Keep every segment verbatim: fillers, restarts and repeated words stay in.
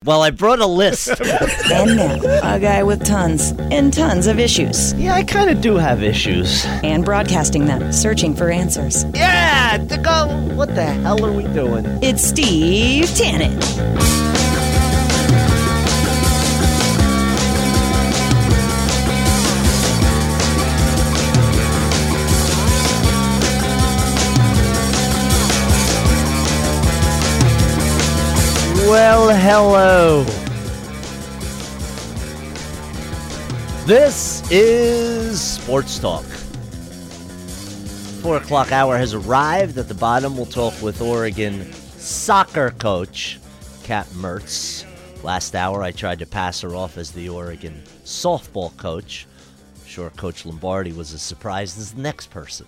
Well, I brought a list. And now, a guy with tons and tons of issues. Yeah, I kind of do have issues. And broadcasting them, searching for answers. Yeah, to go, what the hell are we doing? It's Steve Tannen. Well, hello. This is Sports Talk. Four o'clock hour has arrived. At the bottom, we'll talk with Oregon soccer coach Kat Mertz. Last hour, I tried to pass her off as the Oregon softball coach. I'm sure Coach Lombardi was as surprised as the next person.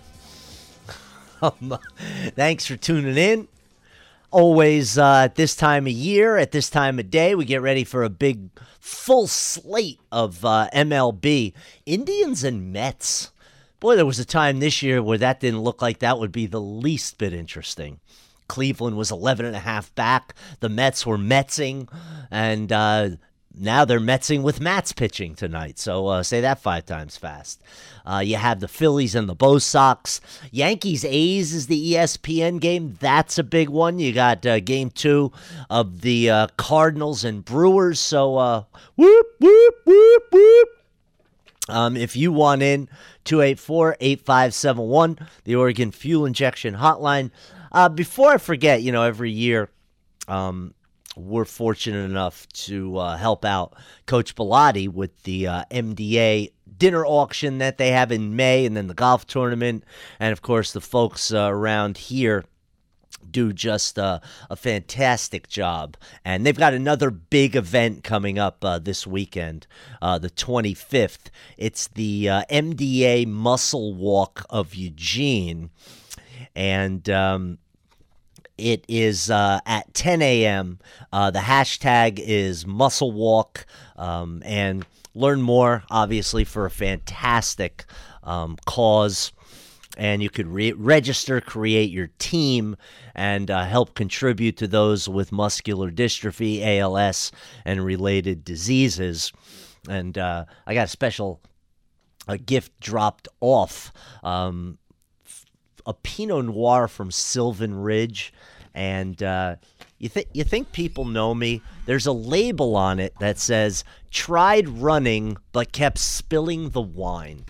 um, thanks for tuning in. Always uh, at this time of year, at this time of day, we get ready for a big full slate of uh, M L B. Indians and Mets. Boy, there was a time this year where that didn't look like that would be the least bit interesting. Cleveland was eleven and a half back. The Mets were Metsing, and uh, now they're Metsing with Mats pitching tonight. So uh, say that five times fast. Uh, you have the Phillies and the Bo Sox. Yankees-A's is the E S P N game. That's a big one. You got uh, game two of the uh, Cardinals and Brewers. So uh, whoop, whoop, whoop, whoop. Um, if you want in, two eight four, eight five seven one, the Oregon Fuel Injection Hotline. Uh, before I forget, you know, every year um, we're fortunate enough to uh, help out Coach Bellotti with the uh, M D A dinner auction that they have in May, and then the golf tournament. And, of course, the folks uh, around here do just uh, a fantastic job. And they've got another big event coming up uh, this weekend, uh, the twenty-fifth. It's the uh, M D A Muscle Walk of Eugene. And um, it is uh, at ten a.m. Uh, the hashtag is Muscle Walk. Um, and learn more, obviously, for a fantastic um, cause. And you could re- register, create your team, and uh, help contribute to those with muscular dystrophy, A L S, and related diseases. And uh, I got a special a gift dropped off, um, a Pinot Noir from Sylvan Ridge. And uh, you, th- you think people know me? There's a label on it that says, tried running but kept spilling the wine.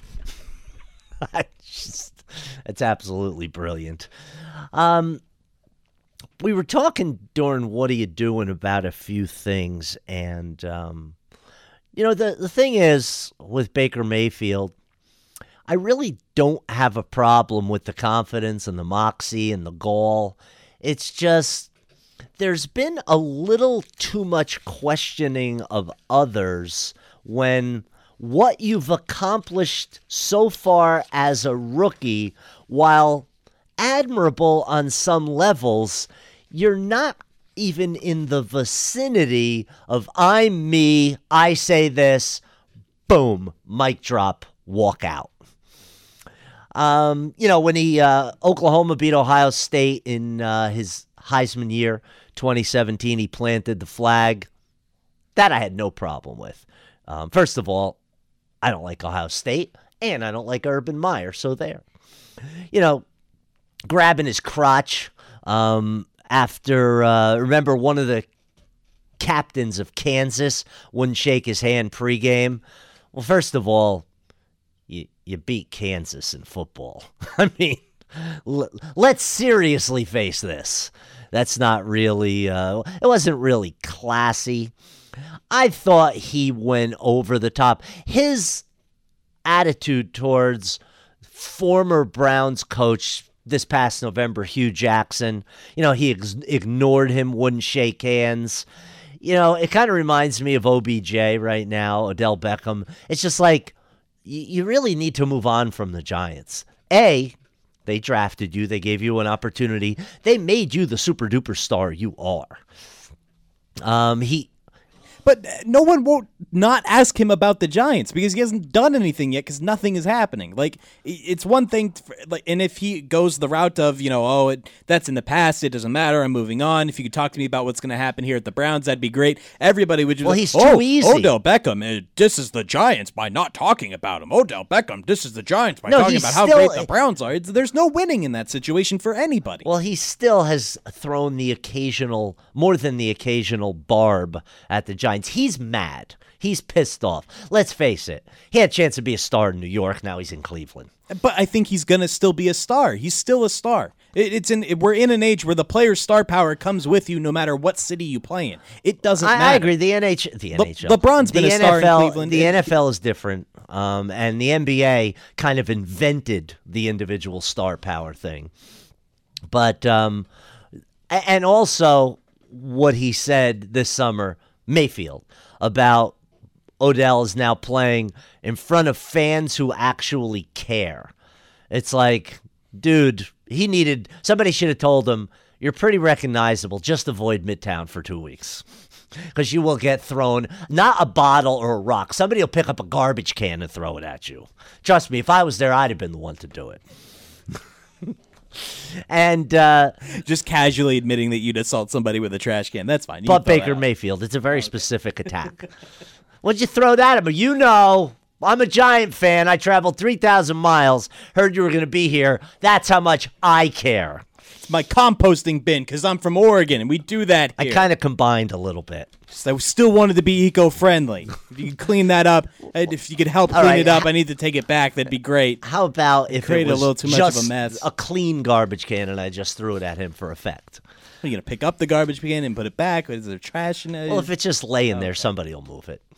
I just... It's absolutely brilliant. Um, we were talking during What Are You Doing about a few things. And, um, you know, the, the thing is with Baker Mayfield, I really don't have a problem with the confidence and the moxie and the gall. It's just there's been a little too much questioning of others when what you've accomplished so far as a rookie, while admirable on some levels, you're not even in the vicinity of I'm me, I say this, boom, mic drop, walk out. Um, you know, when he uh, Oklahoma beat Ohio State in uh, his Heisman year, twenty seventeen, he planted the flag. That I had no problem with. Um, first of all, I don't like Ohio State, and I don't like Urban Meyer, so there. You know, grabbing his crotch um, after, uh, remember one of the captains of Kansas wouldn't shake his hand pregame. Well, first of all, you, you beat Kansas in football. I mean, l- let's seriously face this. That's not really, uh, it wasn't really classy. I thought he went over the top. His attitude towards former Browns coach this past November, Hugh Jackson, you know, he ex- ignored him, wouldn't shake hands. You know, it kind of reminds me of O B J right now, Odell Beckham. It's just like, y- you really need to move on from the Giants. A, they drafted you. They gave you an opportunity. They made you the super duper star you are. Um, he... But no one won't not ask him about the Giants because he hasn't done anything yet because nothing is happening. Like, it's one thing, to, like, and if he goes the route of, you know, oh, it, that's in the past, it doesn't matter, I'm moving on. If you could talk to me about what's going to happen here at the Browns, that'd be great. Everybody would just well, like, he's oh, too easy. Odell Beckham, uh, this is the Giants by not talking about him. Odell Beckham, this is the Giants by no, talking about still, how great the Browns are. It's, there's no winning in that situation for anybody. Well, he still has thrown the occasional, more than the occasional barb at the Giants. He's mad. He's pissed off. Let's face it. He had a chance to be a star in New York. Now he's in Cleveland. But I think he's going to still be a star. He's still a star. It, it's in. It, we're in an age where the player's star power comes with you no matter what city you play in. It doesn't I, matter. I agree. The N H L, the Le, N H L, LeBron's been the a star N F L, in Cleveland. The it, N F L is different, um, and the N B A kind of invented the individual star power thing. But um, and also what he said this summer, Mayfield, about Odell is now playing in front of fans who actually care. It's like, dude, he needed, somebody should have told him, you're pretty recognizable, just avoid Midtown for two weeks. Because you will get thrown, not a bottle or a rock. Somebody will pick up a garbage can and throw it at you. Trust me, if I was there, I'd have been the one to do it. And uh, just casually admitting that you'd assault somebody with a trash can. That's fine. You but Baker Mayfield, it's a very specific attack. What'd you throw that at me? You know, I'm a Giant fan. I traveled three thousand miles. Heard you were going to be here. That's how much I care. It's my composting bin because I'm from Oregon and we do that here. I kind of combined a little bit. So I still wanted to be eco-friendly. If you could clean that up, and if you could help clean right. it up, I need to take it back. That'd be great. How about if Created it was a little too much just of a mess. a clean garbage can and I just threw it at him for effect? Are you going to pick up the garbage can and put it back? Is there trash in it? Well, if it's just laying there, somebody will move it.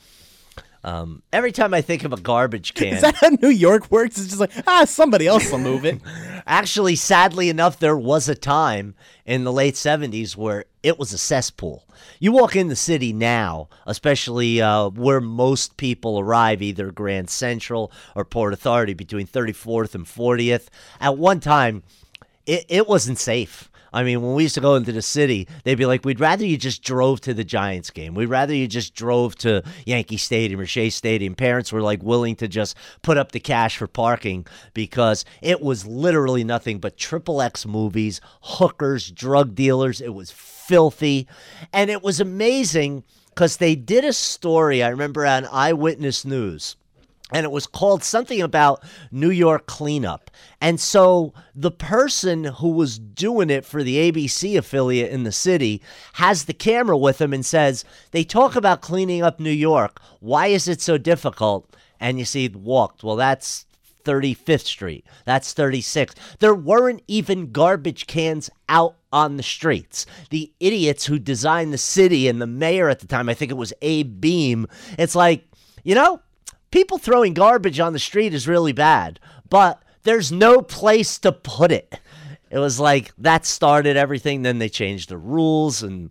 Um, every time I think of a garbage can... Is that how New York works? It's just like, ah, somebody else will move it. Actually, sadly enough, there was a time in the late seventies where it was a cesspool. You walk in the city now, especially uh, where most people arrive, either Grand Central or Port Authority between thirty-fourth and fortieth. At one time, it, it wasn't safe. I mean, when we used to go into the city, they'd be like, we'd rather you just drove to the Giants game. We'd rather you just drove to Yankee Stadium or Shea Stadium. Parents were like willing to just put up the cash for parking because it was literally nothing but triple X movies, hookers, drug dealers. It was filthy. And it was amazing because they did a story, I remember, on Eyewitness News. And it was called something about New York cleanup. And so the person who was doing it for the A B C affiliate in the city has the camera with him and says, they talk about cleaning up New York. Why is it so difficult? And you see, walked. Well, that's thirty-fifth Street. That's thirty-sixth. There weren't even garbage cans out on the streets. The idiots who designed the city and the mayor at the time, I think it was Abe Beam, it's like, you know, people throwing garbage on the street is really bad, but there's no place to put it. It was like that started everything. Then they changed the rules and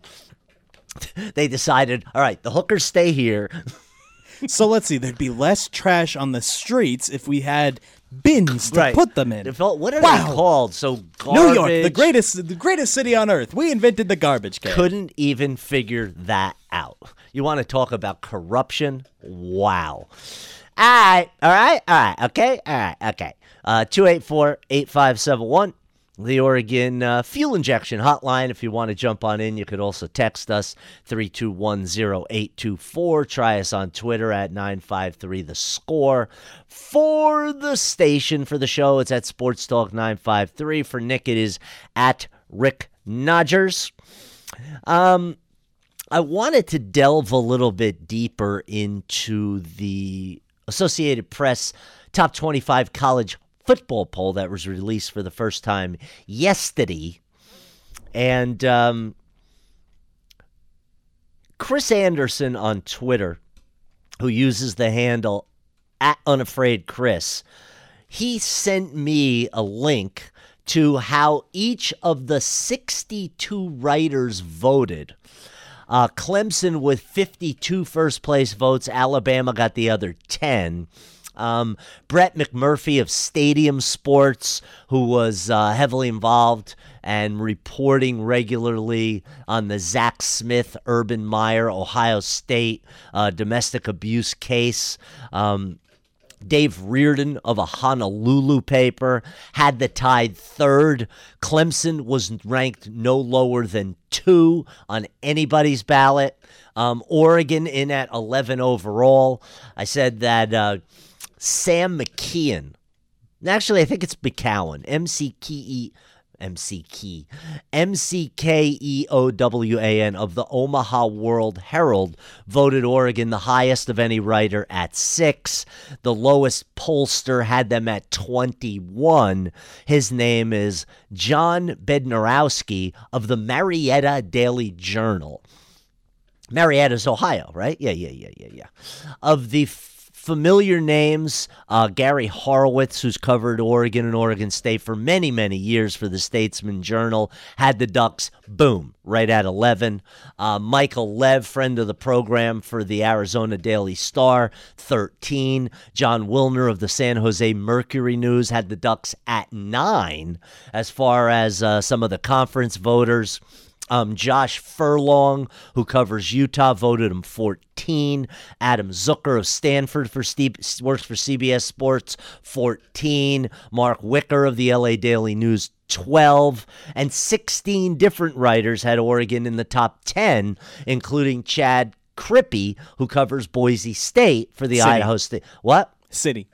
they decided, all right, the hookers stay here. So let's see, there'd be less trash on the streets if we had bins to Right. put them in. It felt, what are Wow. they called? So garbage. New York, the greatest, the greatest city on earth. We invented the garbage can. Couldn't even figure that out. You want to talk about corruption? Wow. All right, all right, all right, okay, all right, okay. Uh, two eight four, eight five seven one, the Oregon uh, Fuel Injection Hotline. If you want to jump on in, you could also text us, three two one zero eight two four. Try us on Twitter at nine five three the score. For the station, for the show, it's at Sports Talk nine five three. For Nick, it is at Rick Nodgers. Um... I wanted to delve a little bit deeper into the Associated Press Top twenty-five College Football Poll that was released for the first time yesterday. And um, Chris Anderson on Twitter, who uses the handle at Unafraid Chris, he sent me a link to how each of the sixty-two writers voted. Uh, Clemson with fifty-two first-place votes. Alabama got the other ten. Um, Brett McMurphy of Stadium Sports, who was uh, heavily involved and reporting regularly on the Zach Smith, Urban Meyer, Ohio State uh, domestic abuse case. Um, Dave Reardon of a Honolulu paper had the Tide third. Clemson was ranked no lower than two on anybody's ballot. Um, Oregon in at eleven overall. I said that uh, Sam McKeon, actually I think it's McCowan, M C K E, M C Key, M C K E O W A N of the Omaha World Herald voted Oregon the highest of any writer at six. The lowest pollster had them at twenty-one. His name is John Bednarowski of the Marietta Daily Journal. Marietta's Ohio, right? Yeah, yeah, yeah, yeah, yeah. Of the familiar names, uh, Gary Horowitz, who's covered Oregon and Oregon State for many, many years for the Statesman Journal, had the Ducks, boom, right at eleven. Uh, Michael Lev, friend of the program for the Arizona Daily Star, thirteen. John Wilner of the San Jose Mercury News had the Ducks at nine. As far as uh, some of the conference voters, Um, Josh Furlong, who covers Utah, voted him fourteen. Adam Zucker of Stanford for Steve, works for C B S Sports, fourteen. Mark Wicker of the L A Daily News, twelve. And sixteen different writers had Oregon in the top ten, including Chad Crippy, who covers Boise State for the City. Idaho State. What? City.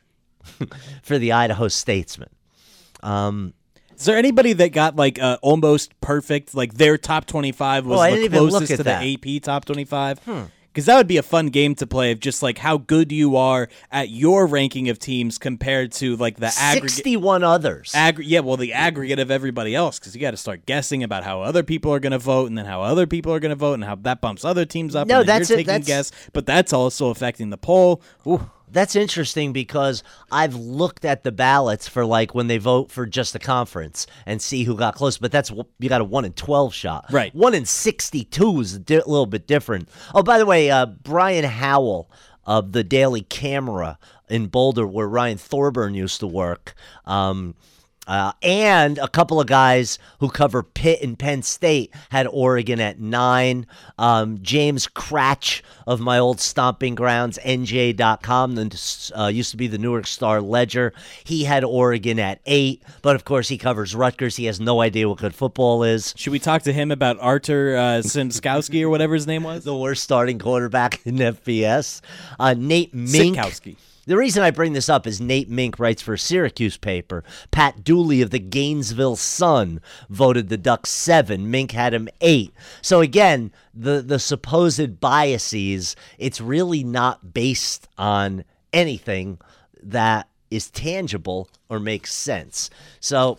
For the Idaho Statesman. Um... Is there anybody that got like uh, almost perfect, like their top twenty-five was Oh, I the didn't even look closest at to that. the A P top twenty-five? Because that would be a fun game to play of just like how good you are at your ranking of teams compared to like the aggregate. sixty-one others. Aggr- yeah, well, the aggregate of everybody else, because you got to start guessing about how other people are going to vote, and then how other people are going to vote, and how that bumps other teams up. No, and then that's you're it, taking a that's- guess, but that's also affecting the poll. Ooh. That's interesting because I've looked at the ballots for like when they vote for just the conference and see who got close, but that's you got a one in twelve shot. Right. one in sixty-two is a di- little bit different. Oh, by the way, uh, Brian Howell of the Daily Camera in Boulder, where Ryan Thorburn used to work, um, Uh, and a couple of guys who cover Pitt and Penn State had Oregon at nine. Um, James Cratch of my old stomping grounds, N J dot com, that uh, used to be the Newark Star Ledger. He had Oregon at eight, but of course he covers Rutgers. He has no idea what good football is. Should we talk to him about Artur uh, Simskowski or whatever his name was? The worst starting quarterback in F B S. Uh, Nate Mink. Sitkowski. The reason I bring this up is Nate Mink writes for a Syracuse paper. Pat Dooley of the Gainesville Sun voted the Ducks seven. Mink had him eight. So again, the, the supposed biases, it's really not based on anything that is tangible or makes sense. So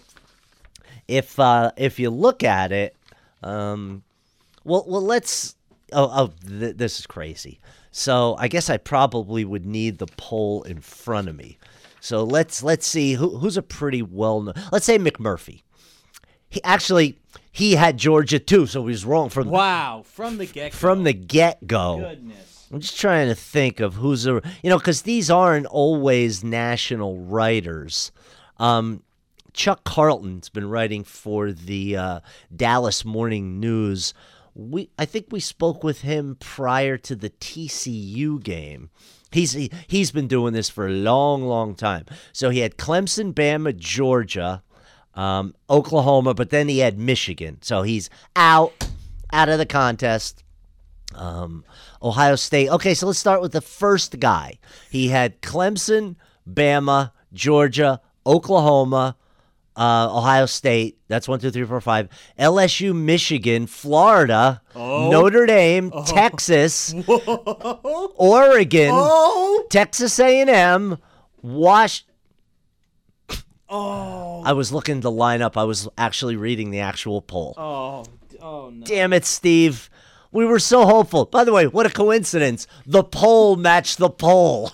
if uh, if you look at it, um, well, well, let's. Oh, oh th- this is crazy. So I guess I probably would need the poll in front of me. So let's let's see who who's a pretty well known. Let's say McMurphy. He actually he had Georgia too, so he was wrong from Wow, from the get from the get go. Goodness. I'm just trying to think of who's a you know because these aren't always national writers. Um, Chuck Carlton's been writing for the uh, Dallas Morning News. We, I think we spoke with him prior to the T C U game. He's he, he's been doing this for a long, long time. So he had Clemson, Bama, Georgia, um, Oklahoma, but then he had Michigan. So he's out, out of the contest. Um, Ohio State. Okay, so let's start with the first guy. He had Clemson, Bama, Georgia, Oklahoma, Uh, Ohio State, that's one, two, three, four, five. L S U, Michigan, Florida, Oh. Notre Dame, oh. Texas, Whoa. Oregon, Oh. Texas A and M, Wash. Oh. I was looking to line up. I was actually reading the actual poll. Oh. Oh no. Damn it, Steve. We were so hopeful. By the way, what a coincidence. The poll matched the poll.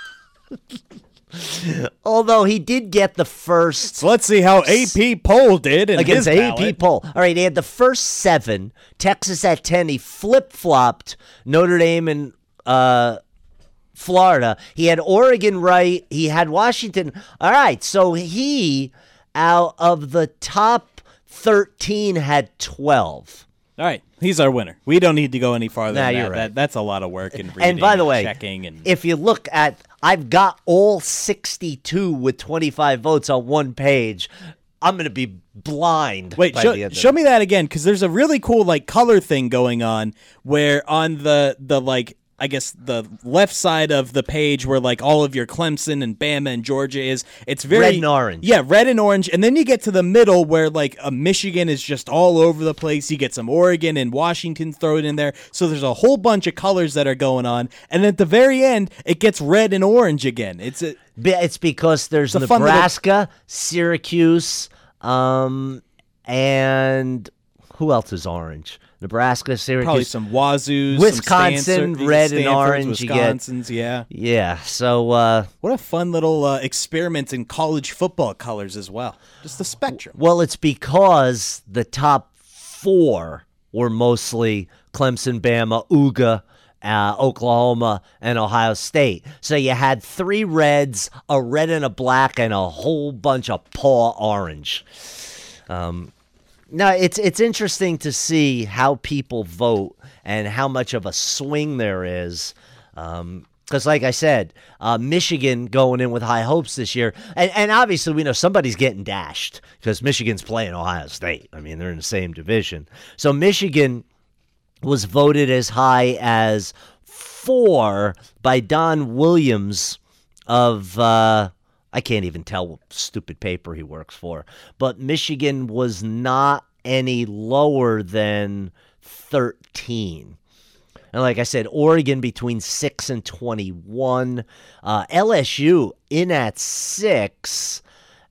Although he did get the first. So let's see how A P poll did in against his A P ballot. poll. All right, he had the first seven. Texas at ten. He flip flopped Notre Dame and uh, Florida. He had Oregon right. He had Washington. All right, so he, out of the top thirteen, had twelve. All right, he's our winner. We don't need to go any farther Nah, than you're that. right. that. That's a lot of work and reading And by the and way, checking. And if you look at, I've got all sixty-two with twenty-five votes on one page. I'm going to be blind. Wait, by show, the end of show it. me that again, because there's a really cool like color thing going on where on the the like I guess the left side of the page where like all of your Clemson and Bama and Georgia is, it's very Red and orange. Yeah, red and orange, and then you get to the middle where like a Michigan is just all over the place. You get some Oregon and Washington thrown in there, so there's a whole bunch of colors that are going on, and at the very end it gets red and orange again. It's a Be- It's because there's It's a fun little- Nebraska, Syracuse, um, and who else is orange? Nebraska, Syracuse. probably some Wazoo's, Wisconsin, some Stanford, red and Stanfords, orange, you get- Wisconsin's, yeah. Yeah, so uh, What a fun little uh, experiment in college football colors as well. Just the spectrum. well, it's because the top four were mostly Clemson, Bama, U G A, uh, Oklahoma, and Ohio State. So you had three reds, a red and a black, and a whole bunch of paw orange. Um, now, it's it's interesting to see how people vote and how much of a swing there is. Um, Because, like I said, uh, Michigan going in with high hopes this year. And, and obviously, we know somebody's getting dashed because Michigan's playing Ohio State. I mean, they're in the same division. So Michigan was voted as high as four by Don Williams of, uh, I can't even tell what stupid paper he works for. But Michigan was not any lower than thirteen. And like I said, Oregon between six and twenty-one. Uh, L S U in at six.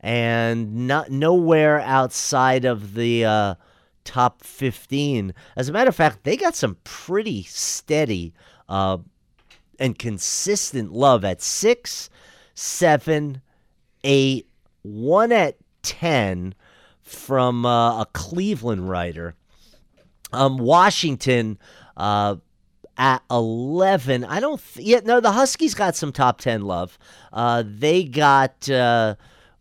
And not nowhere outside of the uh, top fifteen. As a matter of fact, they got some pretty steady uh, and consistent love at six, seven, eight, one at ten from uh, a Cleveland writer. Um, Washington uh, at eleven. I don't th- yet. No, the Huskies got some top ten love. Uh, they got uh,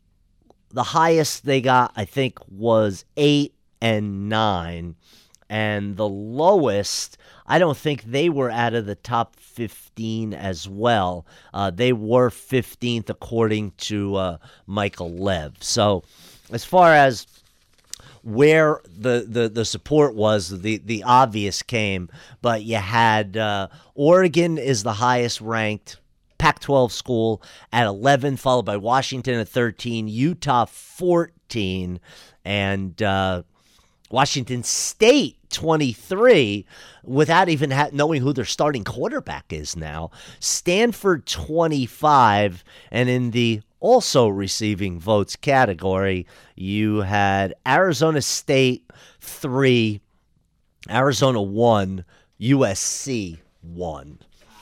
the highest they got, I think, was eight and nine, and the lowest, I don't think they were out of the top fifteen as well. Uh, they were fifteenth according to uh, Michael Lev. So, as far as where the, the, the support was, the, the obvious came, but you had uh, Oregon is the highest ranked Pac twelve school at eleven, followed by Washington at thirteen, Utah fourteen, and uh, Washington State twenty-three, without even ha- knowing who their starting quarterback is now. Stanford twenty-five, and in the also receiving votes category, you had Arizona State three, Arizona one, U S C one.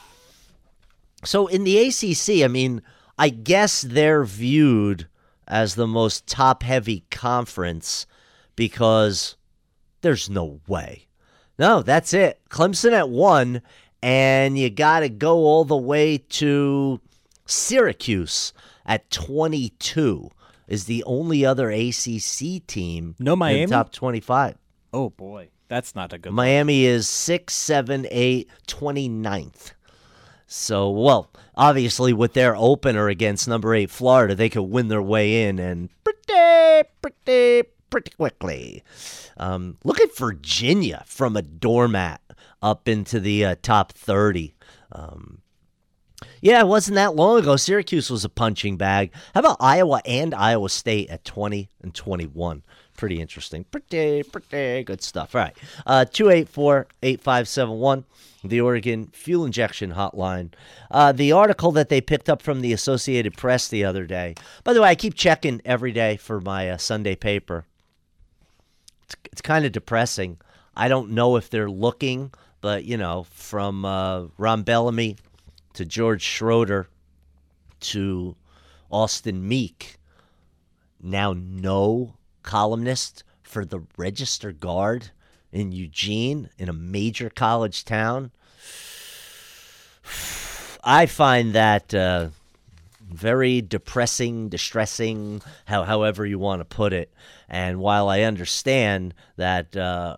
So in the A C C, I mean, I guess they're viewed as the most top-heavy conference because there's no way. No, that's it. Clemson at one, and you got to go all the way to Syracuse at twenty-two is the only other A C C team No Miami? in the top twenty-five. Oh, boy. That's not a good one. Miami is six, seven, eight, twenty-ninth. So, well, obviously with their opener against number eight Florida, they could win their way in and pretty, pretty, pretty quickly. Um, look at Virginia from a doormat up into the uh, top thirty. Um, yeah, it wasn't that long ago. Syracuse was a punching bag. How about Iowa and Iowa State at twenty and twenty-one? Pretty interesting. Pretty, pretty good stuff. All right. Uh, two eight four, eight five seven one, the Oregon Fuel Injection Hotline. Uh, the article that they picked up from the Associated Press the other day. By the way, I keep checking every day for my uh, Sunday paper. It's, it's kind of depressing. I don't know if they're looking, but, you know, from uh, Ron Bellamy to George Schroeder to Austin Meek, now no columnist for the Register Guard in Eugene, in a major college town. I find that uh, very depressing, distressing, how, however you want to put it. And while I understand that uh,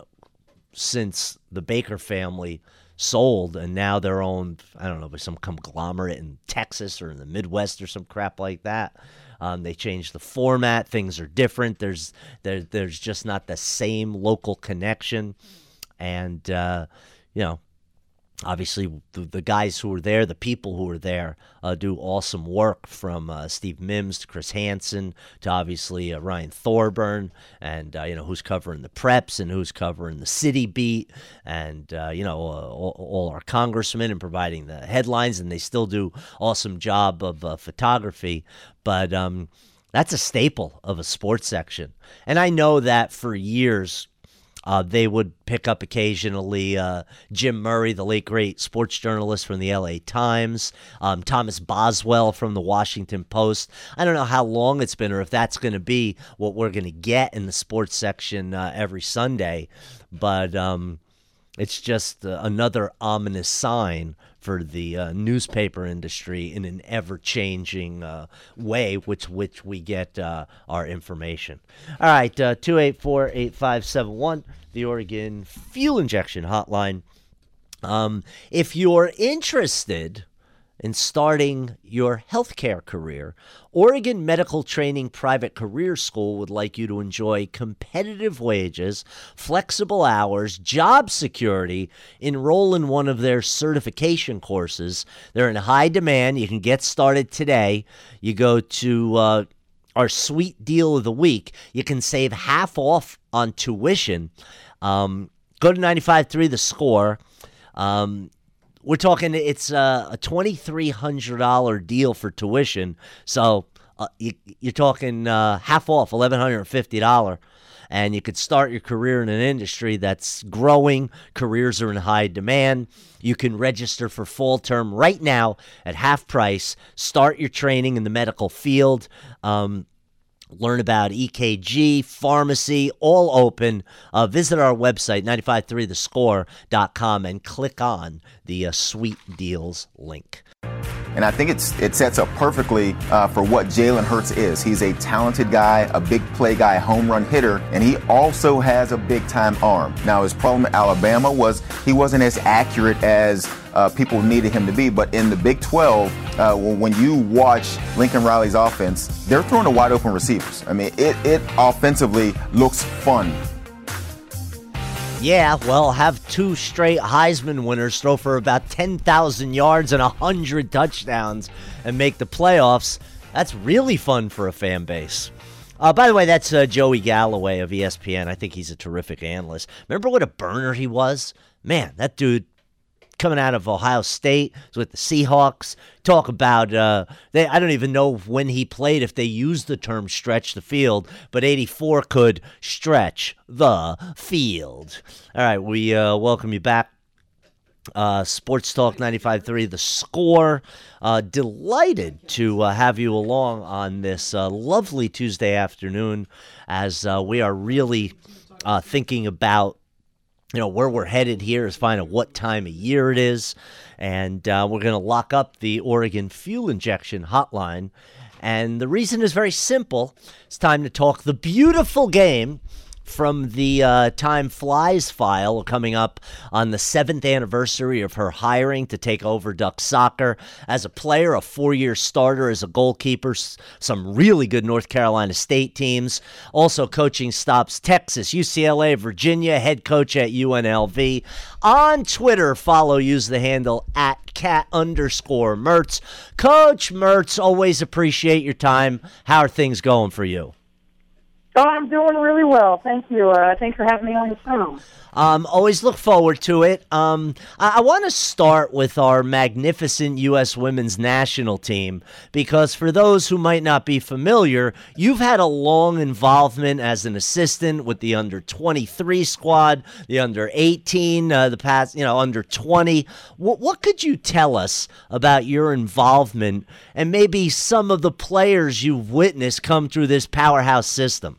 since the Baker family sold and now they're owned, I don't know, by some conglomerate in Texas or in the Midwest or some crap like that, um, they changed the format. Things are different. There's there, there's just not the same local connection. And, uh, you know, obviously, the, the guys who were there, the people who were there, uh, do awesome work, from uh, Steve Mims to Chris Hansen to obviously uh, Ryan Thorburn, and uh, you know, who's covering the preps and who's covering the city beat, and uh, you know, uh, all, all our congressmen and providing the headlines, and they still do awesome job of uh, photography. But um, that's a staple of a sports section, and I know that for years. Uh, they would pick up occasionally uh, Jim Murray, the late great sports journalist from the L A Times, um, Thomas Boswell from the Washington Post. I don't know how long it's been or if that's going to be what we're going to get in the sports section uh, every Sunday, but um, it's just uh, another ominous sign for the uh, newspaper industry in an ever-changing uh, way, which which we get uh, our information. All right, uh, two eight four, eight five seven one, the Oregon Fuel Injection Hotline. Um, if you're interested in starting your healthcare career, Oregon Medical Training Private Career School would like you to enjoy competitive wages, flexible hours, job security. Enroll in one of their certification courses. They're in high demand. You can get started today. You go to uh, our sweet deal of the week. You can save half off on tuition. Um, go to ninety-five point three The Score. Um, We're talking, it's a, a twenty-three hundred dollars deal for tuition. So uh, you, you're talking uh, half off, eleven hundred fifty dollars. And you could start your career in an industry that's growing. Careers are in high demand. You can register for fall term right now at half price. Start your training in the medical field. Um, Learn about E K G, pharmacy, all open. Uh, visit our website, nine five three the score dot com, and click on the uh, Sweet Deals link. And I think it's it sets up perfectly uh, for what Jalen Hurts is. He's a talented guy, a big play guy, home run hitter, and he also has a big-time arm. Now, his problem at Alabama was he wasn't as accurate as uh, people needed him to be. But in the Big twelve, uh, when you watch Lincoln Riley's offense, they're throwing to wide-open receivers. I mean, it, it offensively looks fun. Yeah, well, have two straight Heisman winners throw for about ten thousand yards and one hundred touchdowns and make the playoffs. That's really fun for a fan base. Uh, by the way, that's uh, Joey Galloway of E S P N. I think he's a terrific analyst. Remember what a burner he was? Man, that dude coming out of Ohio State with the Seahawks. Talk about, uh, they, I don't even know when he played, if they used the term stretch the field, but eighty-four could stretch the field. All right, we uh, welcome you back. Uh, Sports Talk ninety-five point three The Score. Uh, delighted to uh, have you along on this uh, lovely Tuesday afternoon as uh, we are really uh, thinking about you know, where we're headed here is finding what time of year it is. And uh, we're going to lock up the Oregon Fuel Injection Hotline. And the reason is very simple. It's time to talk the beautiful game from the uh, Time Flies file coming up on the seventh anniversary of her hiring to take over Duck Soccer. As a player, a four-year starter as a goalkeeper, some really good North Carolina State teams. Also coaching stops Texas, U C L A, Virginia, head coach at U N L V. On Twitter, follow, use the handle at cat underscore Mertz. Coach Mertz, always appreciate your time. How are things going for you? Oh, I'm doing really well. Thank you. Uh, thanks for having me on the show. Um, always look forward to it. Um, I, I want to start with our magnificent U S women's national team because for those who might not be familiar, you've had a long involvement as an assistant with the under twenty-three squad, the under eighteen, uh, the past, you know, under twenty. What, what could you tell us about your involvement and maybe some of the players you've witnessed come through this powerhouse system?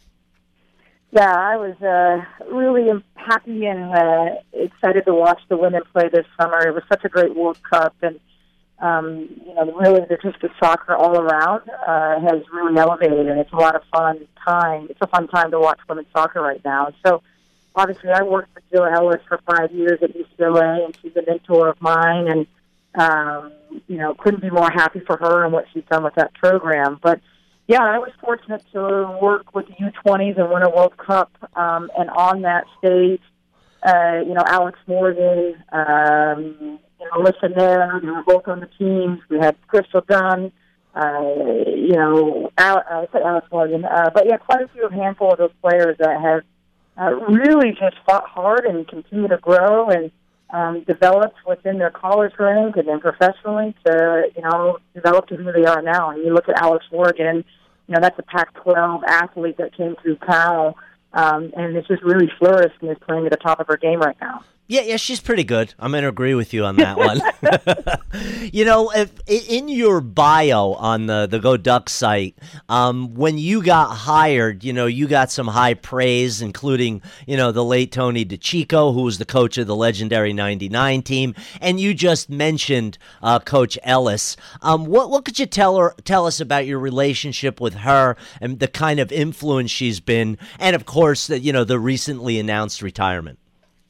Yeah, I was uh, really happy and uh, excited to watch the women play this summer. It was such a great World Cup, and um, you know, really the just the soccer all around uh, has really elevated, and it's a lot of fun time. It's a fun time to watch women's soccer right now. So, obviously, I worked with Jill Ellis for five years at U C L A, and she's a mentor of mine, and um, you know, couldn't be more happy for her and what she's done with that program. But yeah, I was fortunate to work with the U twenties and win a World Cup, um, and on that stage, uh, you know, Alex Morgan, um, you know, Alyssa Nair, they were both on the teams. We had Crystal Dunn, uh, you know, Al- I said Alex Morgan, uh, but yeah, quite a few, a handful of those players that have uh, really just fought hard and continue to grow and um, developed within their college rank and then professionally to, you know, develop to who they are now. And you look at Alex Morgan, you know, that's a Pac twelve athlete that came through Cal, um, and it's just really flourished and is playing at the top of her game right now. Yeah, yeah, she's pretty good. I'm going to agree with you on that one. You know, if, in your bio on the, the Go Ducks site, um, when you got hired, you know, you got some high praise, including, you know, the late Tony DeCicco, who was the coach of the legendary ninety-nine team, and you just mentioned uh, Coach Ellis. Um, what what could you tell her, tell us about your relationship with her and the kind of influence she's been, and of course, the, you know, the recently announced retirement?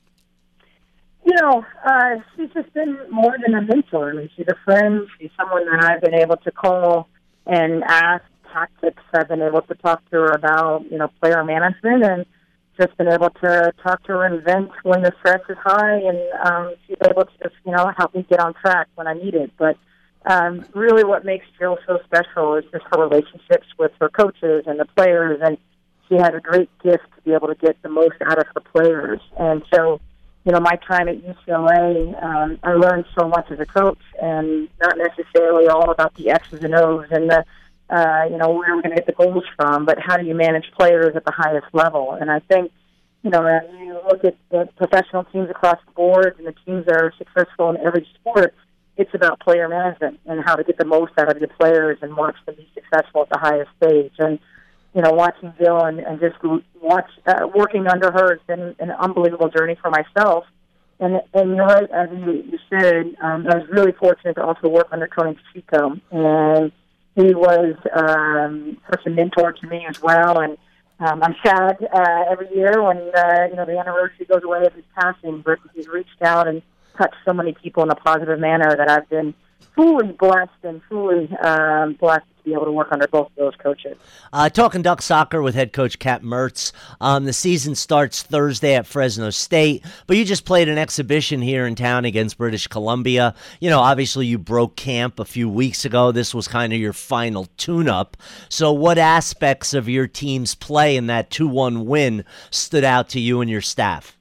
You know, uh, she's just been more than a mentor. I mean, she's a friend. She's someone that I've been able to call and ask tactics. I've been able to talk to her about, you know, player management, and just been able to talk to her and vent when the stress is high, and um, she's able to just, you know, help me get on track when I need it. But um, really what makes Jill so special is just her relationships with her coaches and the players, and she had a great gift to be able to get the most out of her players. And so, you know, my time at U C L A, um, I learned so much as a coach, and not necessarily all about the X's and O's and the, uh, you know, where we're going to get the goals from, but how do you manage players at the highest level? And I think, you know, when you look at the professional teams across the board and the teams that are successful in every sport, it's about player management and how to get the most out of your players and watch them be successful at the highest stage. And you know, watching Jill and, and just watch uh, working under her has been an unbelievable journey for myself. And and you're right, as you, you said, um, I was really fortunate to also work under Tony DeCicco, and he was um, such a mentor to me as well. And um, I'm sad uh, every year when uh, you know the anniversary goes away of his passing, but he's reached out and touched so many people in a positive manner that I've been truly blessed and truly um, blessed to be able to work under both of those coaches. Uh, talking Duck soccer with head coach Kat Mertz. Um, the season starts Thursday at Fresno State, but you just played an exhibition here in town against British Columbia. You know, obviously you broke camp a few weeks ago. This was kind of your final tune-up. So what aspects of your team's play in that two one win stood out to you and your staff?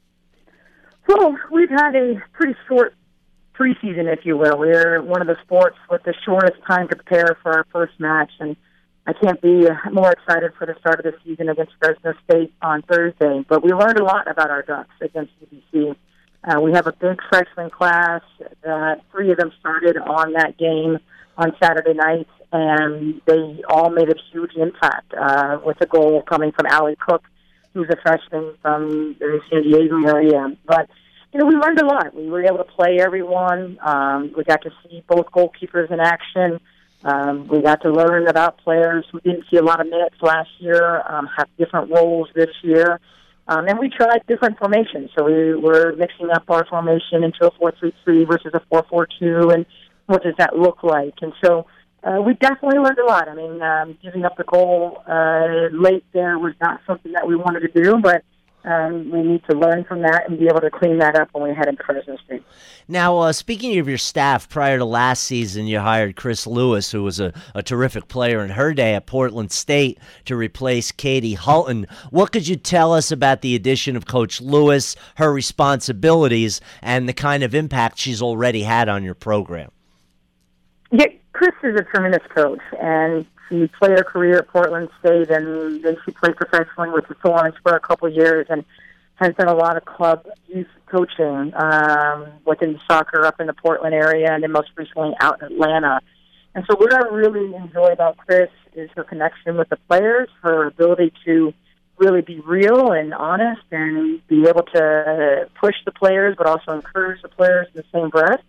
Well, we've had a pretty short preseason, if you will. We're one of the sports with the shortest time to prepare for our first match, and I can't be more excited for the start of the season against Fresno State on Thursday. But we learned a lot about our Ducks against U B C. Uh, we have a big freshman class. Uh, three of them started on that game on Saturday night, and they all made a huge impact uh, with a goal coming from Allie Cook, who's a freshman from the San Diego area. But you know, we learned a lot. We were able to play everyone. Um, we got to see both goalkeepers in action. Um, we got to learn about players who didn't see a lot of minutes last year, um, have different roles this year. Um, and we tried different formations. So we were mixing up our formation into a four three three versus a four four two, and what does that look like? And so uh, we definitely learned a lot. I mean, um, giving up the goal uh, late there was not something that we wanted to do, but Um, we need to learn from that and be able to clean that up when we head into Fresno State. Now, uh, speaking of your staff, prior to last season, you hired Chris Lewis, who was a, a terrific player in her day at Portland State, to replace Katie Hulton. What could you tell us about the addition of Coach Lewis, her responsibilities, and the kind of impact she's already had on your program? Yeah, Chris is a tremendous coach, and she played her career at Portland State, and then she played professionally with the Thorns for a couple of years, and has done a lot of club youth coaching um, within soccer up in the Portland area, and then most recently out in Atlanta. And so what I really enjoy about Chris is her connection with the players, her ability to really be real and honest and be able to push the players, but also encourage the players in the same breath.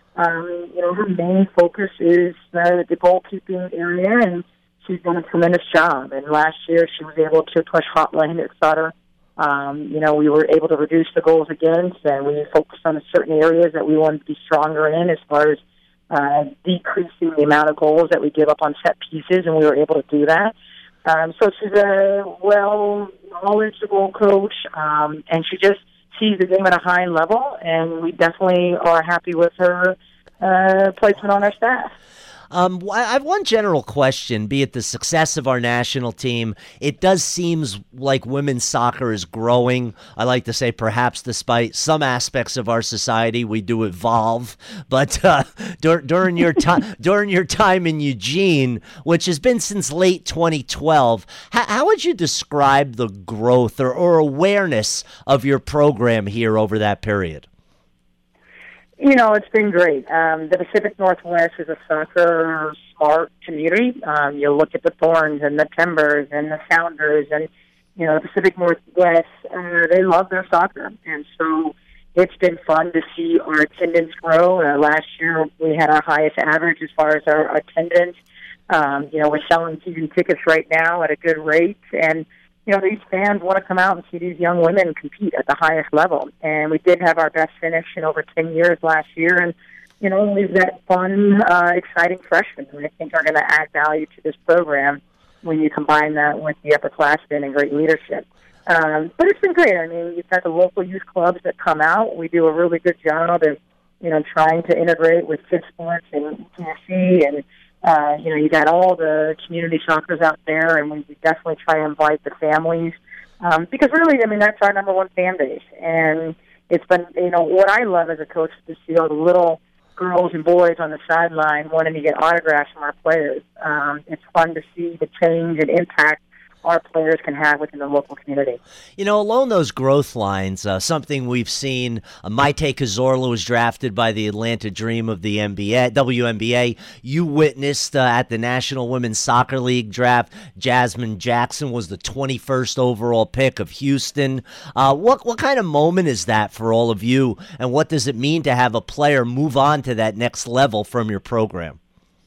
um, you know, her main focus is uh, the goalkeeping area, and she's done a tremendous job. And last year, she was able to push Hotla Henriksdottir. Um, you know, we were able to reduce the goals against, and we focused on certain areas that we wanted to be stronger in as far as uh, decreasing the amount of goals that we give up on set pieces, and we were able to do that. Um, so she's a well-knowledgeable coach, um, and she just sees the game at a high level, and we definitely are happy with her uh, placement on our staff. Um, I have one general question, be it the success of our national team. It does seem like women's soccer is growing. I like to say perhaps despite some aspects of our society, we do evolve. But uh, dur- during your time during your time in Eugene, which has been since late twenty twelve, how, how would you describe the growth or, or awareness of your program here over that period? You know, it's been great. Um, the Pacific Northwest is a soccer smart community. Um, you look at the Thorns and the Timbers and the Sounders and, you know, the Pacific Northwest, uh, they love their soccer. And so it's been fun to see our attendance grow. Uh, last year we had our highest average as far as our attendance. Um, you know, we're selling season tickets right now at a good rate. And, you know, these fans want to come out and see these young women compete at the highest level. And we did have our best finish in over ten years last year. And, you know, we've got fun, uh, exciting freshmen who I think are going to add value to this program when you combine that with the upperclassmen and great leadership. Um, but it's been great. I mean, you've got the local youth clubs that come out. We do a really good job of, you know, trying to integrate with Kids Sports and T S C and Uh, you know, you got all the community soccers out there, and we definitely try to invite the families um, because really, I mean, that's our number one fan base. And it's been, you know, what I love as a coach is to see all the little girls and boys on the sideline wanting to get autographs from our players. Um, it's fun to see the change and impact our players can have within the local community. You know, along those growth lines, uh, something we've seen, uh, Maite Cazorla was drafted by the Atlanta Dream of the N B A, W N B A. You witnessed uh, at the National Women's Soccer League draft, Jasmine Jackson was the twenty-first overall pick of Houston. Uh, what, what kind of moment is that for all of you, and what does it mean to have a player move on to that next level from your program?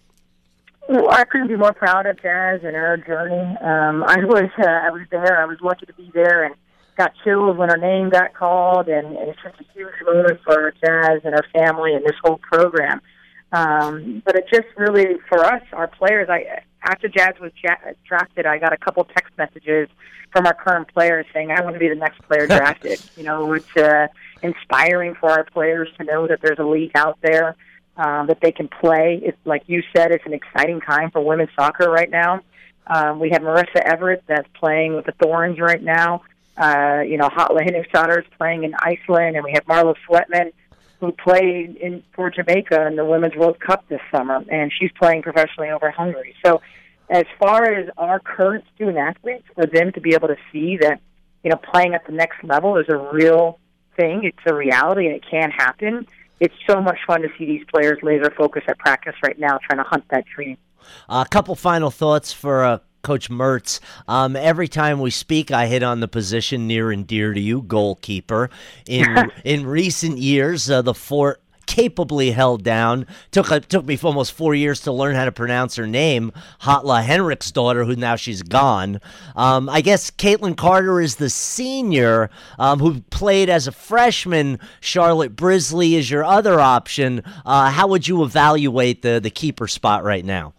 Well, I couldn't be more proud of Jazz and her journey. Um, I was uh, I was there. I was lucky to be there and got chills when her name got called. And, and it's just a huge moment for Jazz and her family and this whole program. Um, but it just really, for us, our players, I after Jazz was ja- drafted, I got a couple text messages from our current players saying, I want to be the next player drafted. You know, it's uh, inspiring for our players to know that there's a league out there. Um, that they can play. It's like you said, it's an exciting time for women's soccer right now. Um, we have Marissa Everett that's playing with the Thorns right now. Uh, you know, Hotla Henriksdottir is playing in Iceland, and we have Marla Sweatman who played in for Jamaica in the Women's World Cup this summer, and she's playing professionally over Hungary. So, as far as our current student athletes, for them to be able to see that, you know, playing at the next level is a real thing. It's a reality, and it can happen. It's so much fun to see these players laser focused at practice right now, trying to hunt that dream. A uh, couple final thoughts for uh, Coach Mertz. Um, every time we speak, I hit on the position near and dear to you, goalkeeper. In in recent years, uh, the fort capably held down. Took uh, took me almost four years to learn how to pronounce her name, Hotla Henriksdottir, who now she's gone. Um, I guess Caitlin Carter is the senior um, who played as a freshman. Charlotte Brisley is your other option. Uh, how would you evaluate the, the keeper spot right now?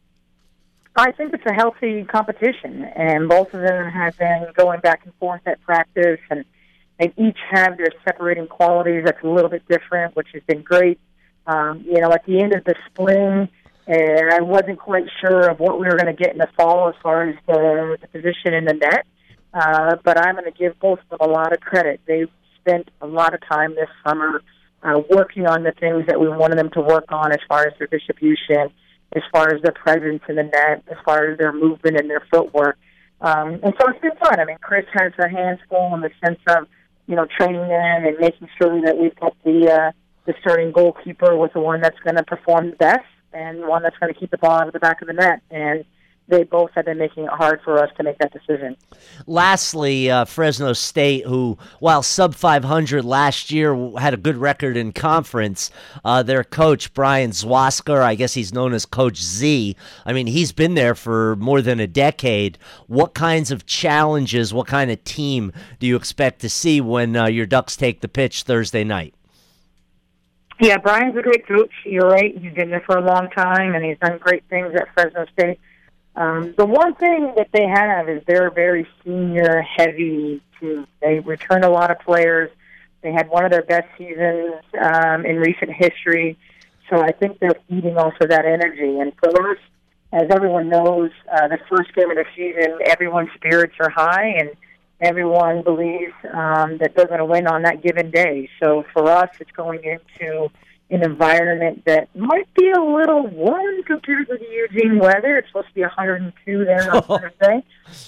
I think it's a healthy competition, and both of them have been going back and forth at practice, and they each have their separating qualities that's a little bit different, which has been great. Um, you know, at the end of the spring, uh, I wasn't quite sure of what we were going to get in the fall as far as the, the position in the net, uh, but I'm going to give both of them a lot of credit. They've spent a lot of time this summer uh, working on the things that we wanted them to work on as far as their distribution, as far as their presence in the net, as far as their movement and their footwork. Um, and so it's been fun. I mean, Chris has her hands full in the sense of, you know, training them and making sure that we've got the uh, the starting goalkeeper with the one that's going to perform the best and one that's going to keep the ball out of the back of the net. And they both have been making it hard for us to make that decision. Lastly, uh, Fresno State, who, while sub five hundred last year, had a good record in conference, uh, their coach, Brian Zwasker, I guess he's known as Coach Z. I mean, he's been there for more than a decade. What kinds of challenges, what kind of team do you expect to see when uh, your Ducks take the pitch Thursday night? Yeah, Brian's a great coach. You're right. He's been there for a long time, and he's done great things at Fresno State. Um, the one thing that they have is they're a very senior-heavy team. They return a lot of players. They had one of their best seasons um, in recent history. So I think they're feeding off of that energy. And for us, as everyone knows, uh, the first game of the season, everyone's spirits are high, and everyone believes um, that they're going to win on that given day. So for us, it's going into an environment that might be a little warm compared to the Eugene weather. It's supposed to be one hundred two there on Thursday.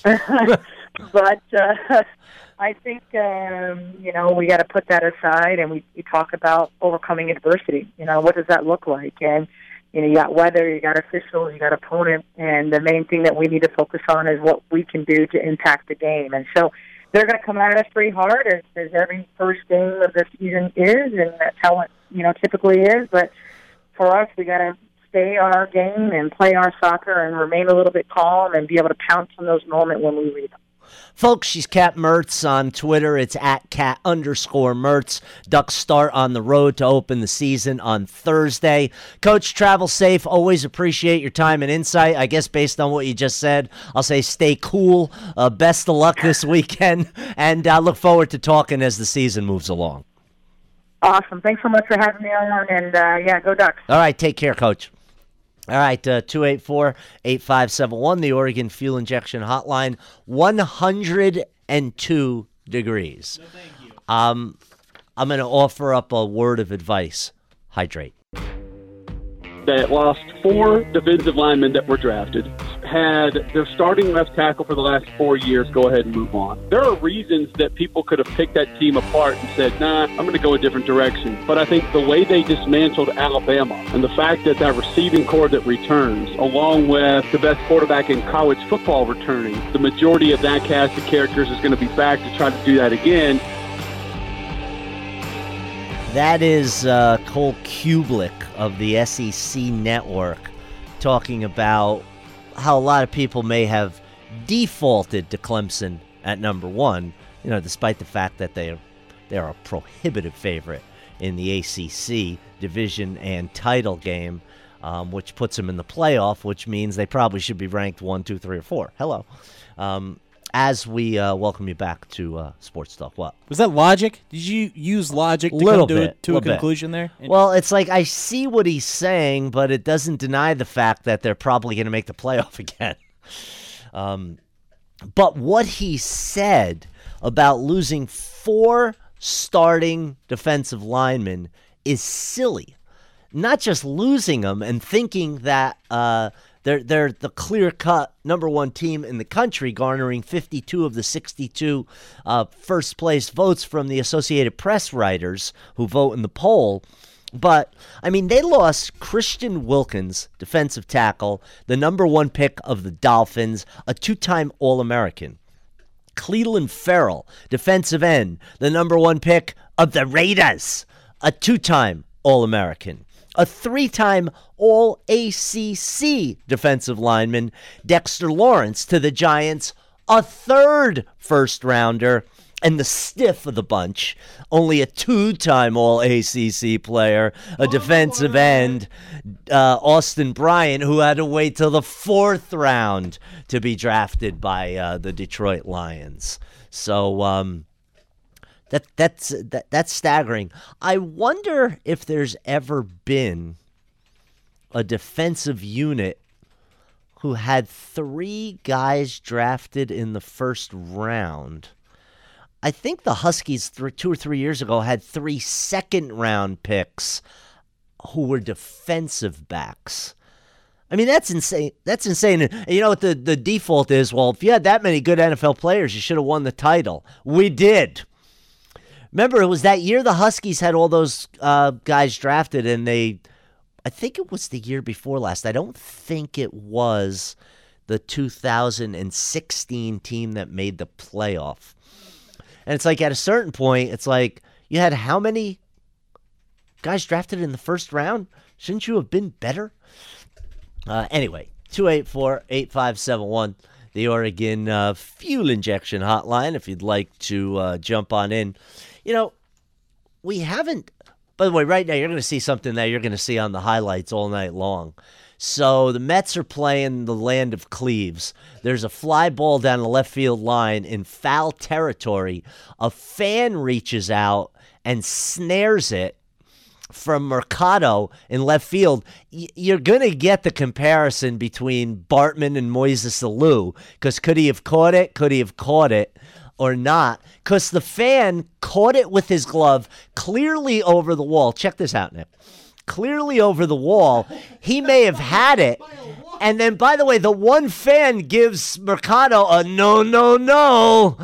But uh, I think, um, you know, we got to put that aside, and we, we talk about overcoming adversity. You know, what does that look like? And, you know, you got weather, you got officials, you got opponent, and the main thing that we need to focus on is what we can do to impact the game. And so they're going to come at us pretty hard, as, as every first game of the season is, and that's how it, you know, typically is. But for us, we got to stay on our game and play our soccer and remain a little bit calm and be able to pounce on those moments when we read them. Folks, she's Kat Mertz on Twitter. It's at Kat underscore Mertz. Ducks start on the road to open the season on Thursday. Coach, travel safe. Always appreciate your time and insight. I guess based on what you just said, I'll say stay cool. Uh, best of luck this weekend, and I uh, look forward to talking as the season moves along. Awesome. Thanks so much for having me on, and uh, yeah, go Ducks. All right, take care, Coach. All right, uh, two eight four, eight five seven one, the Oregon Fuel Injection Hotline, one hundred two degrees. No, thank you. Um, I'm going to offer up a word of advice. Hydrate. That lost four defensive linemen that were drafted, had their starting left tackle for the last four years go ahead and move on. There are reasons that people could have picked that team apart and said, nah, I'm going to go a different direction. But I think the way they dismantled Alabama and the fact that that receiving core that returns, along with the best quarterback in college football returning, the majority of that cast of characters is going to be back to try to do that again. That is uh, Cole Kublik of the S E C Network talking about how a lot of people may have defaulted to Clemson at number one, you know, despite the fact that they are, they are a prohibitive favorite in the A C C division and title game, um, which puts them in the playoff, which means they probably should be ranked one, two, three, or four. Hello. Um, as we uh, welcome you back to uh, Sports Talk. What? Was that logic? Did you use logic to little come to, bit, a, to a bit. conclusion there? Well, it's like I see what he's saying, but it doesn't deny the fact that they're probably going to make the playoff again. Um, but what he said about losing four starting defensive linemen is silly. Not just losing them and thinking that uh, they're they're the clear-cut number one team in the country, garnering fifty-two of the sixty-two uh, first-place votes from the Associated Press writers who vote in the poll. But, I mean, they lost Christian Wilkins, defensive tackle, the number one pick of the Dolphins, a two-time All-American. Cleveland Ferrell, defensive end, the number one pick of the Raiders, a two-time All-American. A three-time All-A C C defensive lineman, Dexter Lawrence, to the Giants, a third first-rounder, and the stiff of the bunch, only a two-time All-A C C player, a defensive end, uh, Austin Bryant, who had to wait till the fourth round to be drafted by uh, the Detroit Lions. So, um... That that's that, that's staggering. I wonder if there's ever been a defensive unit who had three guys drafted in the first round. I think the Huskies th- two or three years ago had three second-round picks who were defensive backs. I mean, that's insane. That's insane. And you know what the, the default is? Well, if you had that many good N F L players, you should have won the title. We did. Remember, it was that year the Huskies had all those uh, guys drafted, and they, I think it was the year before last. I don't think it was the two thousand sixteen team that made the playoff. And it's like at a certain point, it's like you had how many guys drafted in the first round? Shouldn't you have been better? Uh, anyway, two eight four, eight five seven one, the Oregon uh, Fuel Injection Hotline, if you'd like to uh, jump on in. You know, we haven't, by the way, right now you're going to see something that you're going to see on the highlights all night long. So the Mets are playing the land of Cleves. There's a fly ball down the left field line in foul territory. A fan reaches out and snares it from Mercado in left field. Y- you're going to get the comparison between Bartman and Moises Alou, because could he have caught it? Could he have caught it or not? Because the fan caught it with his glove clearly over the wall. Check this out, Nick. Clearly over the wall. He may have had it. And then, by the way, the one fan gives Mercado a no, no, no.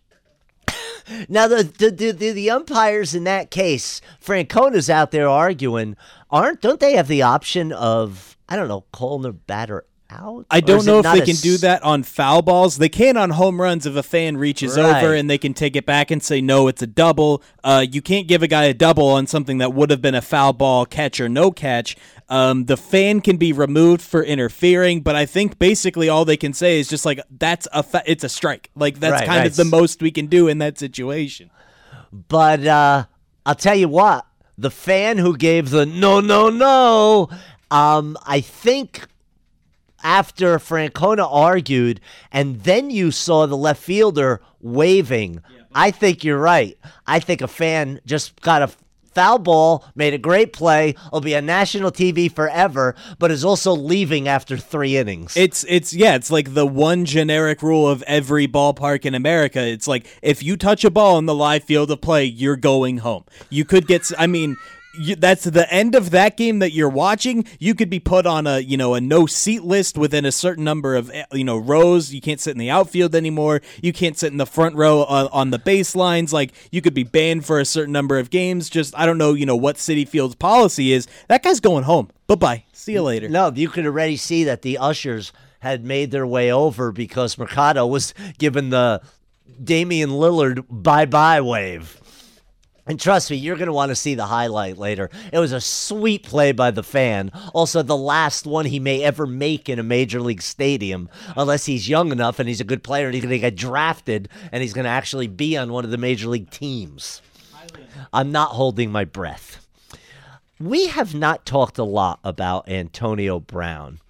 Now, the the, the the umpires in that case, Francona's out there arguing, aren't, don't they have the option of, I don't know, calling the batter out? I don't know if they can s- do that on foul balls. They can on home runs if a fan reaches Right. over and they can take it back and say, no, it's a double. Uh, you can't give a guy a double on something that would have been a foul ball, catch or no catch. Um, the fan can be removed for interfering, but I think basically all they can say is just like, that's a fa- it's a strike. Like, that's Right, kind right. of the most we can do in that situation. But uh, I'll tell you what, the fan who gave the no, no, no, um, I think after Francona argued and then you saw the left fielder waving, I think you're right. I think a fan just got a foul ball, made a great play, will be on national T V forever, but is also leaving after three innings. It's it's yeah, it's like the one generic rule of every ballpark in America. It's like if you touch a ball in the live field of play, you're going home. You could get I mean You, that's the end of that game that you're watching. You could be put on a, you know, a no seat list within a certain number of, you know, rows. You can't sit in the outfield anymore. You can't sit in the front row on, on the baselines. Like, you could be banned for a certain number of games. Just, I don't know, you know, what Citi Field's policy is. That guy's going home. Bye-bye. See you later. No, you could already see that the ushers had made their way over because Mercado was given the Damian Lillard bye-bye wave. And trust me, you're going to want to see the highlight later. It was a sweet play by the fan. Also, the last one he may ever make in a major league stadium, unless he's young enough and he's a good player and he's going to get drafted and he's going to actually be on one of the major league teams. I'm not holding my breath. We have not talked a lot about Antonio Brown.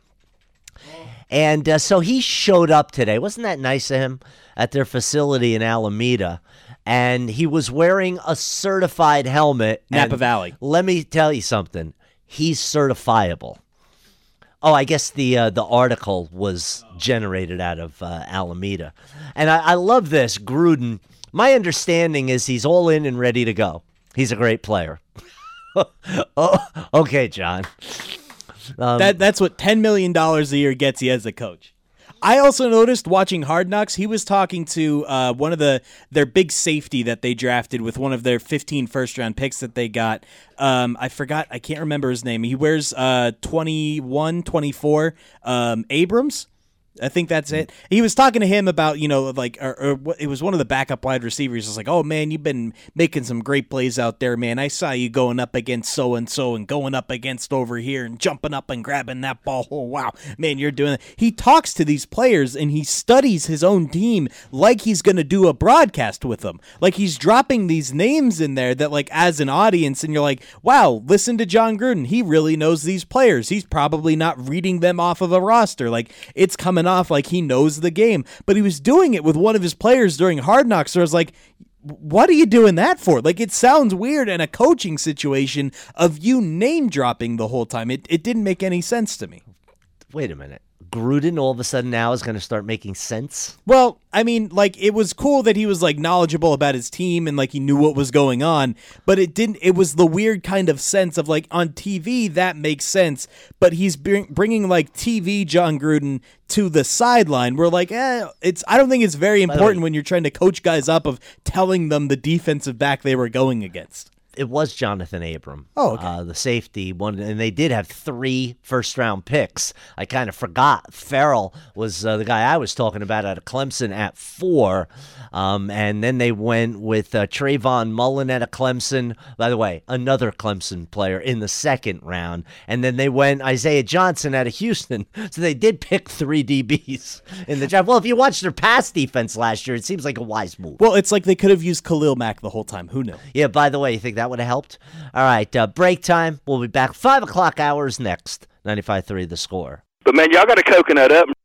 And uh, so he showed up today. Wasn't that nice of him at their facility in Alameda? And he was wearing a certified helmet. Napa and Valley. Let me tell you something. He's certifiable. Oh, I guess the uh, the article was generated out of uh, Alameda. And I, I love this. Gruden, my understanding is he's all in and ready to go. He's a great player. Oh, okay, John. Um, That That's what ten million dollars a year gets you as a coach. I also noticed watching Hard Knocks, he was talking to uh, one of the their big safety that they drafted with one of their fifteen first-round picks that they got. Um, I forgot, I can't remember his name. He wears uh, twenty-one, twenty-four, um, Abrams. I think that's it. He was talking to him about, you know, like, or, or it was one of the backup wide receivers. It's like, oh, man, you've been making some great plays out there, man. I saw you going up against so-and-so and going up against over here and jumping up and grabbing that ball. Oh, wow, man, you're doing it. He talks to these players and he studies his own team like he's going to do a broadcast with them. Like, he's dropping these names in there that, like, as an audience, and you're like, wow, listen to John Gruden. He really knows these players. He's probably not reading them off of a roster. Like, it's coming off like he knows the game, but he was doing it with one of his players during Hard Knocks. So I was like, what are you doing that for? Like, it sounds weird in a coaching situation of you name dropping the whole time. It it didn't make any sense to me. Wait a minute. Gruden all of a sudden now is going to start making sense? Well, I mean, like, it was cool that he was, like, knowledgeable about his team and, like, he knew what was going on, but it didn't, it was the weird kind of sense of, like, on T V, that makes sense, but he's bring, bringing, like, T V John Gruden to the sideline. We're like, eh, it's, I don't think it's very important way- when you're trying to coach guys up of telling them the defensive back they were going against. It was Jonathan Abram. Oh, okay. Uh, the safety one, and they did have three first-round picks. I kind of forgot. Farrell was uh, the guy I was talking about out of Clemson at four, um, and then they went with uh, Trayvon Mullen out of Clemson. By the way, another Clemson player in the second round, and then they went Isaiah Johnson out of Houston. So they did pick three D Bs in the draft. Well, if you watched their pass defense last year, it seems like a wise move. Well, it's like they could have used Khalil Mack the whole time. Who knew? Yeah, by the way, you think that would have helped? All right, uh, break time. We'll be back. five o'clock hours next. ninety-five three The Score. But, man, y'all got a coconut up.